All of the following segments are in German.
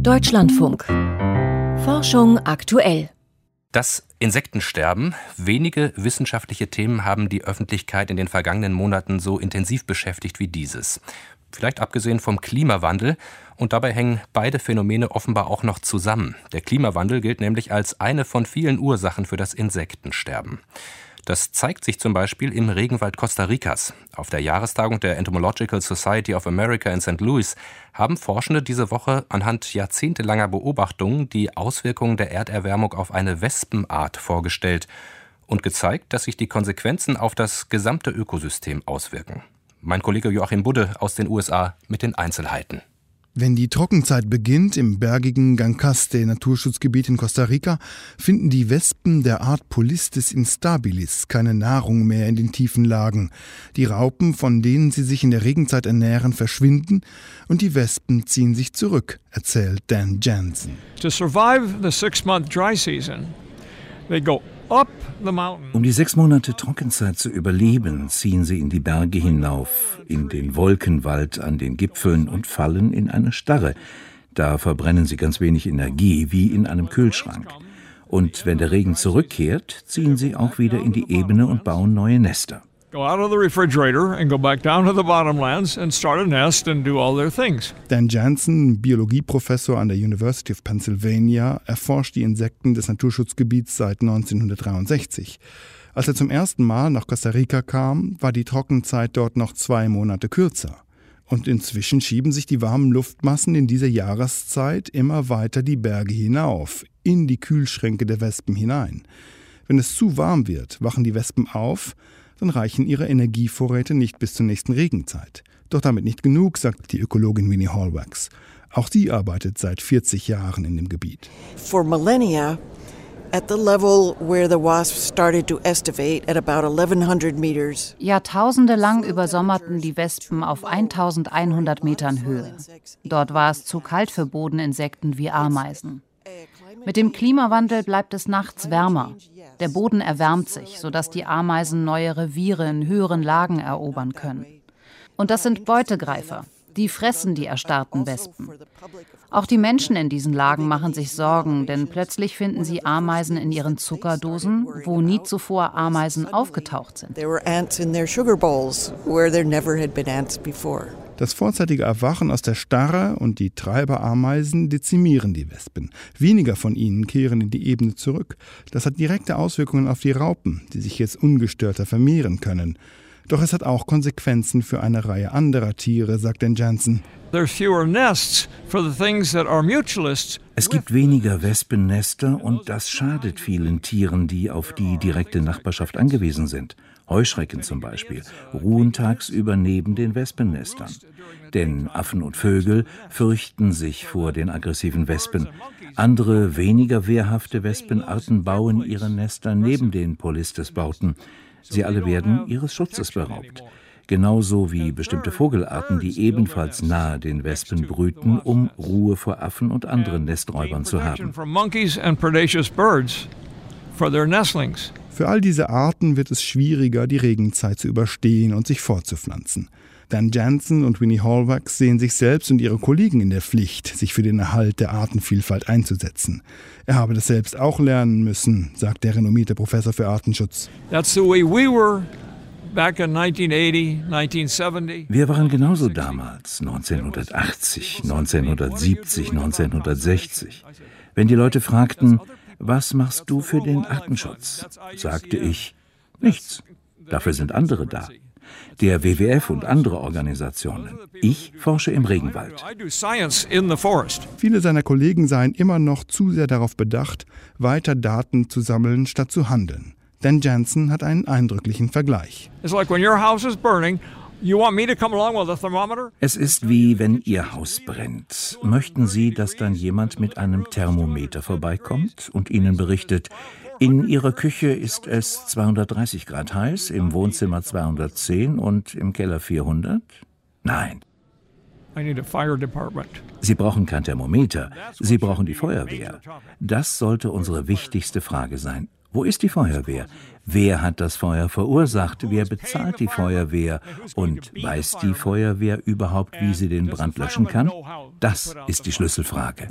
Deutschlandfunk. Forschung aktuell. Das Insektensterben. Wenige wissenschaftliche Themen haben die Öffentlichkeit in den vergangenen Monaten so intensiv beschäftigt wie dieses. Vielleicht abgesehen vom Klimawandel. Und dabei hängen beide Phänomene offenbar auch noch zusammen. Der Klimawandel gilt nämlich als eine von vielen Ursachen für das Insektensterben. Das zeigt sich zum Beispiel im Regenwald Costa Ricas. Auf der Jahrestagung der Entomological Society of America in St. Louis haben Forschende diese Woche anhand jahrzehntelanger Beobachtungen die Auswirkungen der Erderwärmung auf eine Wespenart vorgestellt und gezeigt, dass sich die Konsequenzen auf das gesamte Ökosystem auswirken. Mein Kollege Joachim Budde aus den USA mit den Einzelheiten. Wenn die Trockenzeit beginnt im bergigen Guanacaste-Naturschutzgebiet in Costa Rica, finden die Wespen der Art Polistes instabilis keine Nahrung mehr in den tiefen Lagen. Die Raupen, von denen sie sich in der Regenzeit ernähren, verschwinden und die Wespen ziehen sich zurück, erzählt Dan Jansen. To survive the 6-month dry season, they go up the mountain. Um die 6 Monate Trockenzeit zu überleben, ziehen sie in die Berge hinauf, in den Wolkenwald an den Gipfeln und fallen in eine Starre. Da verbrennen sie ganz wenig Energie, wie in einem Kühlschrank. Und wenn der Regen zurückkehrt, ziehen sie auch wieder in die Ebene und bauen neue Nester. Go out of the refrigerator and go back down to the bottomlands and start a nest and do all their things. Dan Jansen, Biologieprofessor an der University of Pennsylvania, erforscht die Insekten des Naturschutzgebiets seit 1963. Als er zum ersten Mal nach Costa Rica kam, war die Trockenzeit dort noch 2 Monate kürzer. Und inzwischen schieben sich die warmen Luftmassen in dieser Jahreszeit immer weiter die Berge hinauf, in die Kühlschränke der Wespen hinein. Wenn es zu warm wird, wachen die Wespen auf, dann reichen ihre Energievorräte nicht bis zur nächsten Regenzeit. Doch damit nicht genug, sagt die Ökologin Winnie Hallwax. Auch sie arbeitet seit 40 Jahren in dem Gebiet. For millennia, at the level where the wasps started to estivate at about 1100 meters. Jahrtausende lang übersommerten die Wespen auf 1100 Metern Höhe. Dort war es zu kalt für Bodeninsekten wie Ameisen. Mit dem Klimawandel bleibt es nachts wärmer. Der Boden erwärmt sich, sodass die Ameisen neue Reviere in höheren Lagen erobern können. Und das sind Beutegreifer. Die fressen die erstarrten Wespen. Auch die Menschen in diesen Lagen machen sich Sorgen, denn plötzlich finden sie Ameisen in ihren Zuckerdosen, wo nie zuvor Ameisen aufgetaucht sind. Das vorzeitige Erwachen aus der Starre und die Treiberameisen dezimieren die Wespen. Weniger von ihnen kehren in die Ebene zurück. Das hat direkte Auswirkungen auf die Raupen, die sich jetzt ungestörter vermehren können. Doch es hat auch Konsequenzen für eine Reihe anderer Tiere, sagt Dan Jansen. Es gibt weniger Wespennester und das schadet vielen Tieren, die auf die direkte Nachbarschaft angewiesen sind. Heuschrecken zum Beispiel ruhen tagsüber neben den Wespennestern. Denn Affen und Vögel fürchten sich vor den aggressiven Wespen. Andere, weniger wehrhafte Wespenarten bauen ihre Nester neben den Polistes-Bauten. Sie alle werden ihres Schutzes beraubt. Genauso wie bestimmte Vogelarten, die ebenfalls nahe den Wespen brüten, um Ruhe vor Affen und anderen Nesträubern zu haben. Für all diese Arten wird es schwieriger, die Regenzeit zu überstehen und sich fortzupflanzen. Dan Jansen und Winnie Hallwax sehen sich selbst und ihre Kollegen in der Pflicht, sich für den Erhalt der Artenvielfalt einzusetzen. Er habe das selbst auch lernen müssen, sagt der renommierte Professor für Artenschutz. That's the way we were back in 1980, 1970. Wir waren genauso damals, 1980, 1970, 1960. Wenn die Leute fragten, was machst du für den Artenschutz? Sagte ich, nichts. Dafür sind andere da. Der WWF und andere Organisationen. Ich forsche im Regenwald. Viele seiner Kollegen seien immer noch zu sehr darauf bedacht, weiter Daten zu sammeln, statt zu handeln. Dan Jansen hat einen eindrücklichen Vergleich. Es ist wie wenn Ihr Haus brennt. Möchten Sie, dass dann jemand mit einem Thermometer vorbeikommt und Ihnen berichtet, in Ihrer Küche ist es 230 Grad heiß, im Wohnzimmer 210 und im Keller 400? Nein. Sie brauchen kein Thermometer, Sie brauchen die Feuerwehr. Das sollte unsere wichtigste Frage sein. Wo ist die Feuerwehr? Wer hat das Feuer verursacht? Wer bezahlt die Feuerwehr? Und weiß die Feuerwehr überhaupt, wie sie den Brand löschen kann? Das ist die Schlüsselfrage.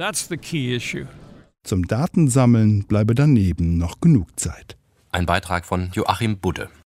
Zum Datensammeln bleibe daneben noch genug Zeit. Ein Beitrag von Joachim Budde.